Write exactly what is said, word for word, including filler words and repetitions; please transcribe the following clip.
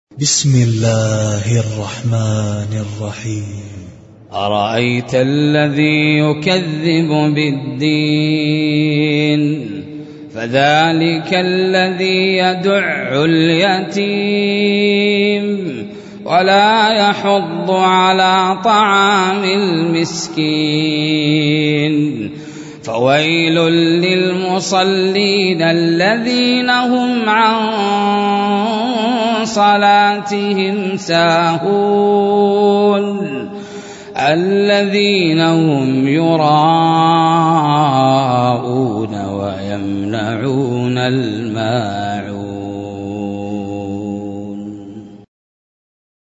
بسم الله الرحمن الرحيم. أرأيت الذي يكذب بالدين فذلك الذي يدع اليتيم ولا يحض على طعام المسكين فويل للمصلين الذين هم عن صلاتهم ساهون الذين هم يراءون ويمنعون الماء